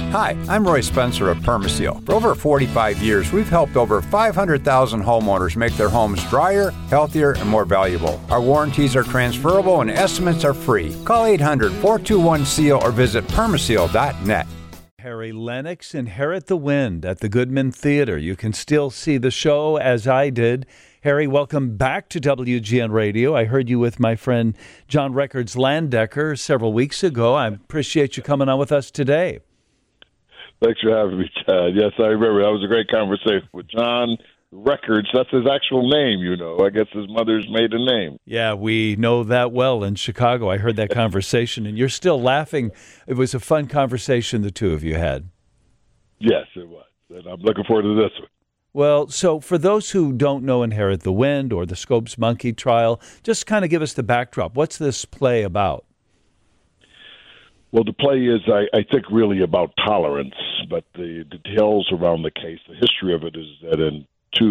Hi, I'm Roy Spencer of Permaseal. For over 45 years, we've helped over 500,000 homeowners make their homes drier, healthier, and more valuable. Our warranties are transferable and estimates are free. Call 800-421-SEAL or visit permaseal.net. Harry Lennox, Inherit the Wind at the Goodman Theater. You can still see the show as I did. Harry, welcome back to WGN Radio. I heard you with my friend John Records Landecker several weeks ago. I appreciate you coming on with us today. Thanks for having me, Chad. Yes, I remember. That was a great conversation with John Records. That's his actual name, you know. I guess his mother's maiden name. Yeah, we know that well in Chicago. I heard that conversation, and you're still laughing. It was a fun conversation the two of you had. Yes, it was. And I'm looking forward to this one. Well, so for those who don't know Inherit the Wind or the Scopes Monkey trial, just kind of give us the backdrop. What's this play about? Well, the play is, I think, really about tolerance, but the details around the case, the history of it is that in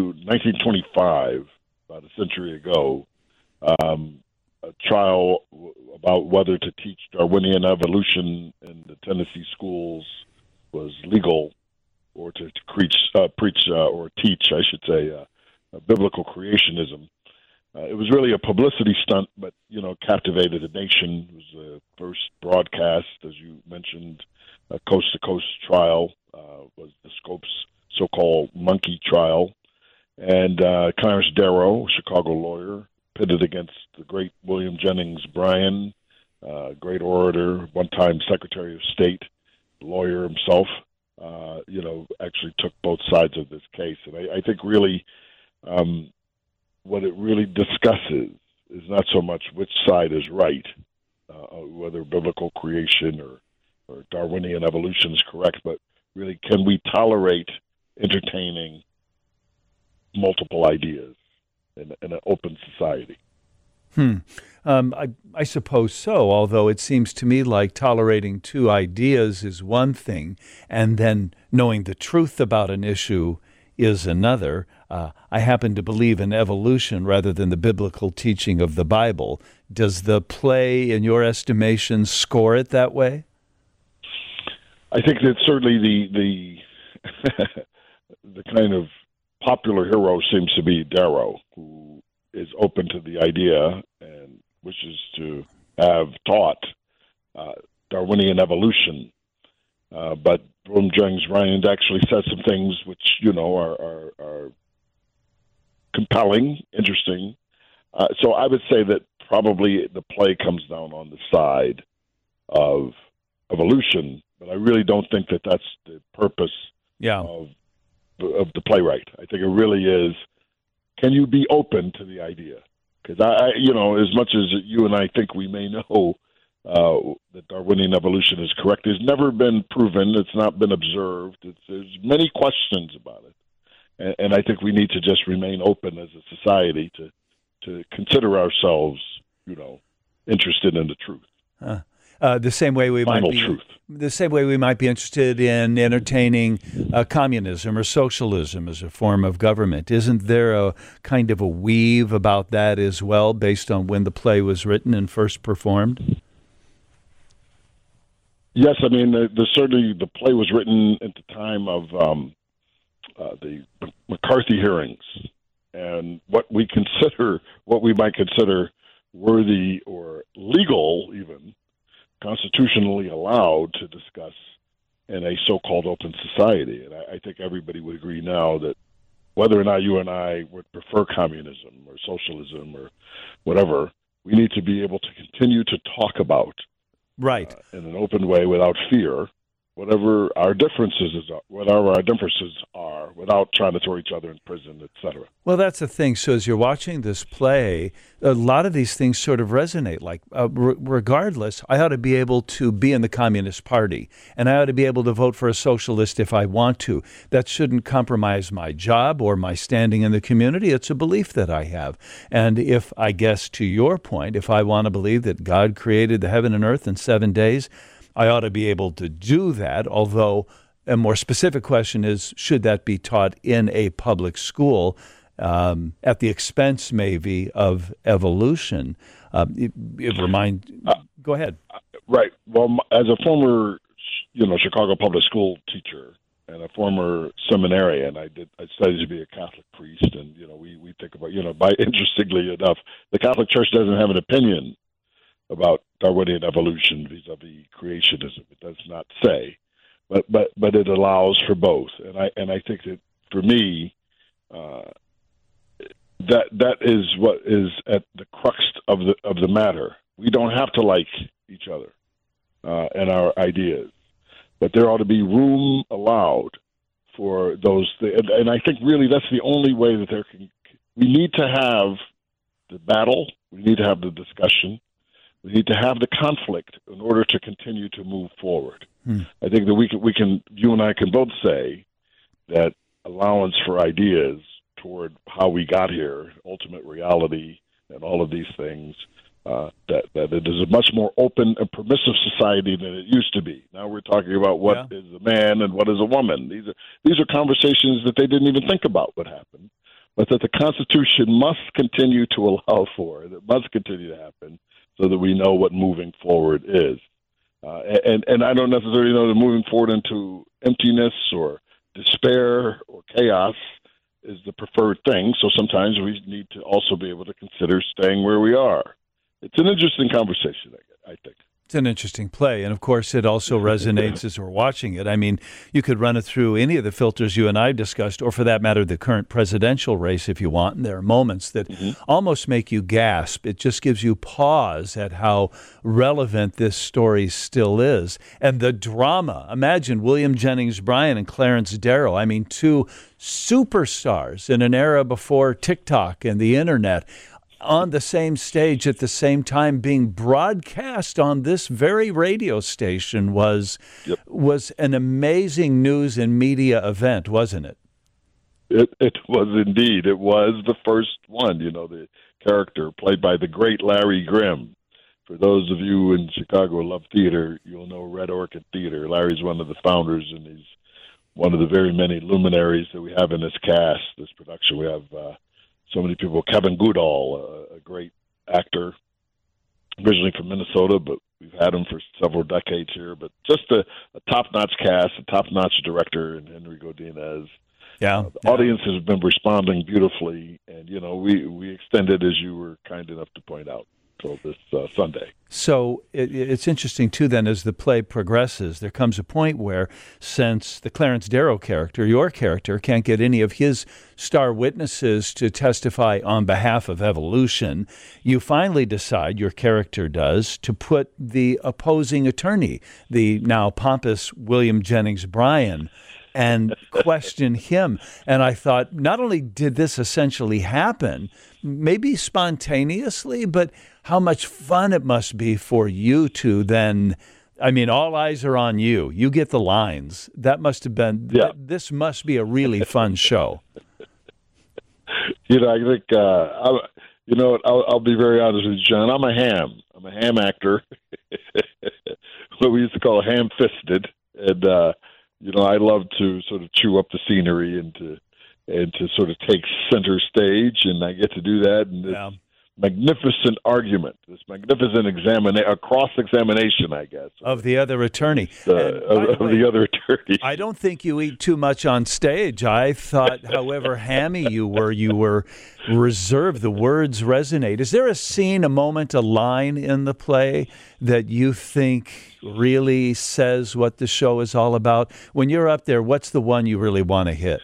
1925, about a century ago, a trial about whether to teach Darwinian evolution in the Tennessee schools was legal, or to preach or teach, I should say, biblical creationism. It was really a publicity stunt, but, you know, captivated the nation. It was the first broadcast, as you mentioned, coast-to-coast trial, was the Scopes so-called monkey trial. And Clarence Darrow, Chicago lawyer, pitted against the great William Jennings Bryan, great orator, one-time Secretary of State, lawyer himself, actually took both sides of this case. And I think really what it really discusses is not so much which side is right, whether biblical creation or Darwinian evolution is correct, but really can we tolerate entertaining multiple ideas in an open society? I suppose so, although it seems to me like tolerating two ideas is one thing, and then knowing the truth about an issue is another. I happen to believe in evolution rather than the biblical teaching of the Bible. Does the play, in your estimation, score it that way? I think that certainly the the kind of popular hero seems to be Darrow, who is open to the idea and wishes to have taught Darwinian evolution. But William Jennings Bryan actually says some things which, you know, are compelling, interesting. So I would say that probably the play comes down on the side of evolution, but I really don't think that that's the purpose of the playwright. I think it really is, can you be open to the idea? Because as much as you and I think we may know that Darwinian evolution is correct, it's never been proven. It's not been observed. There's many questions about it, and I think we need to just remain open as a society to consider ourselves, interested in the truth. The same way we might be interested in entertaining communism or socialism as a form of government. Isn't there a kind of a weave about that as well, based on when the play was written and first performed? Yes, I mean, certainly the play was written at the time of the McCarthy hearings, and what we might consider worthy or legal, even constitutionally allowed to discuss in a so-called open society. And I think everybody would agree now that whether or not you and I would prefer communism or socialism or whatever, we need to be able to continue to talk about in an open way without fear, whatever our differences are, without trying to throw each other in prison, etc. Well, that's the thing. So as you're watching this play, a lot of these things sort of resonate. Like, regardless, I ought to be able to be in the Communist Party, and I ought to be able to vote for a socialist if I want to. That shouldn't compromise my job or my standing in the community. It's a belief that I have. And if, I guess, to your point, if I want to believe that God created the heaven and earth in 7 days, I ought to be able to do that, although a more specific question is, should that be taught in a public school at the expense, maybe, of evolution? Go ahead. Right. Well, as a former Chicago public school teacher and a former seminarian. I studied to be a Catholic priest, and we think about interestingly enough, the Catholic Church doesn't have an opinion about Darwinian evolution vis-a-vis creationism. It does not say, but it allows for both, and I think that for me, that is what is at the crux of the matter. We don't have to like each other and our ideas, but there ought to be room allowed for those things. And I think really that's the only way that we need to have the battle, we need to have the discussion, we need to have the conflict in order to continue to move forward. I think that you and I can both say that allowance for ideas toward how we got here, ultimate reality, and all of these things, that it is a much more open and permissive society than it used to be. Now we're talking about what is a man and what is a woman. These are conversations that they didn't even think about would happen, but that the Constitution must continue to allow for, that must continue to happen, so that we know what moving forward is. And I don't necessarily know that moving forward into emptiness or despair or chaos is the preferred thing. So sometimes we need to also be able to consider staying where we are. It's an interesting conversation, I think. It's an interesting play, and of course it also resonates as we're watching it. I mean, you could run it through any of the filters you and I discussed, or for that matter, the current presidential race if you want, and there are moments that almost make you gasp. It just gives you pause at how relevant this story still is. And the drama, imagine William Jennings Bryan and Clarence Darrow, I mean, two superstars in an era before TikTok and the internet, on the same stage at the same time being broadcast on this very radio station was an amazing news and media event, wasn't it? It was indeed. It was the first one, the character played by the great Larry Grimm. For those of you in Chicago who love theater, you'll know Red Orchid Theater. Larry's one of the founders, and he's one of the very many luminaries that we have in this cast, this production. We have so many people. Kevin Goodall, a great actor, originally from Minnesota, but we've had him for several decades here. But just a top-notch cast, a top-notch director, and Henry Godinez. The audience has been responding beautifully, and we extended, as you were kind enough to point out, till this Sunday. So it's interesting, too, then, as the play progresses, there comes a point where, since the Clarence Darrow character, your character, can't get any of his star witnesses to testify on behalf of evolution, you finally decide, your character does, to put the opposing attorney, the now pompous William Jennings Bryan, and question him. And I thought, not only did this essentially happen, maybe spontaneously, but how much fun it must be for you to then, I mean, all eyes are on you. You get the lines. That must have been, this must be a really fun show. I think, I'll be very honest with you, John. I'm a ham actor. What we used to call ham-fisted. And, I love to sort of chew up the scenery and to sort of take center stage, and I get to do that. And this magnificent argument, this magnificent cross-examination, I guess, of the other attorney. The other attorney. I don't think you eat too much on stage. I thought, however hammy you were reserved. The words resonate. Is there a scene, a moment, a line in the play that you think really says what the show is all about? When you're up there, what's the one you really want to hit?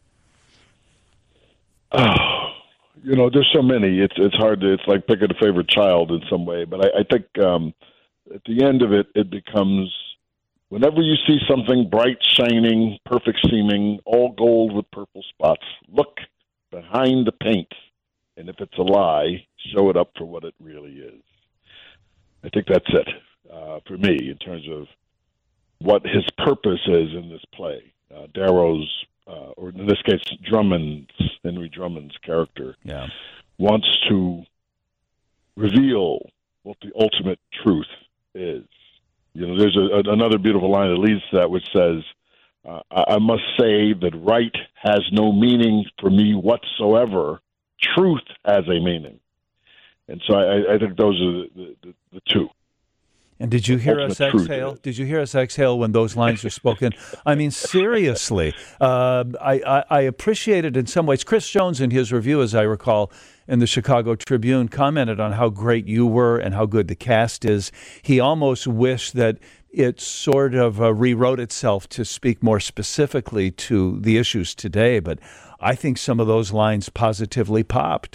There's so many. It's hard to. It's like picking a favorite child in some way. But I think at the end of it, it becomes whenever you see something bright, shining, perfect seeming, all gold with purple spots, look behind the paint, and if it's a lie, show it up for what it really is. I think that's it for me in terms of what his purpose is in this play. Darrow's, or in this case, Henry Drummond's character, wants to reveal what the ultimate truth is. There's another beautiful line that leads to that, which says, I must say that right has no meaning for me whatsoever. Truth has a meaning. And so I think those are the two. And did you hear us ultimate truth exhale? is. Did you hear us exhale when those lines were spoken? I mean, seriously. I appreciate it in some ways. Chris Jones, in his review, as I recall, in the Chicago Tribune, commented on how great you were and how good the cast is. He almost wished that it sort of rewrote itself to speak more specifically to the issues today. But I think some of those lines positively popped.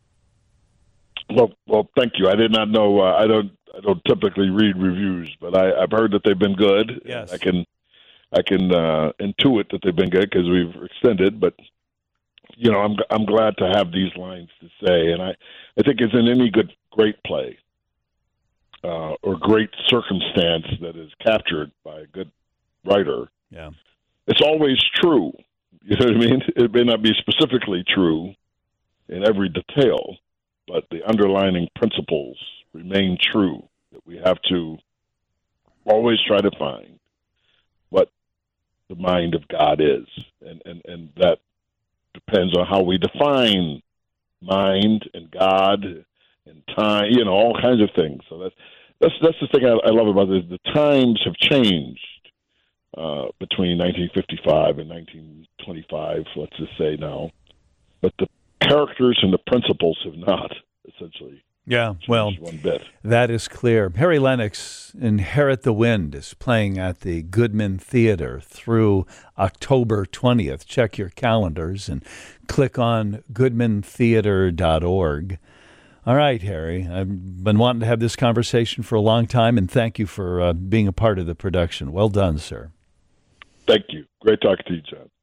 Well, thank you. I did not know. I don't typically read reviews, but I've heard that they've been good. Yes. I can intuit that they've been good because we've extended. But I'm glad to have these lines to say, and I think it's in any great play or great circumstance that is captured by a good writer. Yeah, it's always true. You know what I mean? It may not be specifically true in every detail, but the underlying principles remain true, that we have to always try to find what the mind of God is. And that depends on how we define mind and God and time, all kinds of things. So that's the thing I love about this. The times have changed between 1955 and 1925, let's just say now. But the characters and the principles have not, essentially. Yeah, well, one bit. That is clear. Harry Lennox, Inherit the Wind, is playing at the Goodman Theater through October 20th. Check your calendars and click on goodmantheater.org. All right, Harry, I've been wanting to have this conversation for a long time, and thank you for being a part of the production. Well done, sir. Thank you. Great talking to you, John.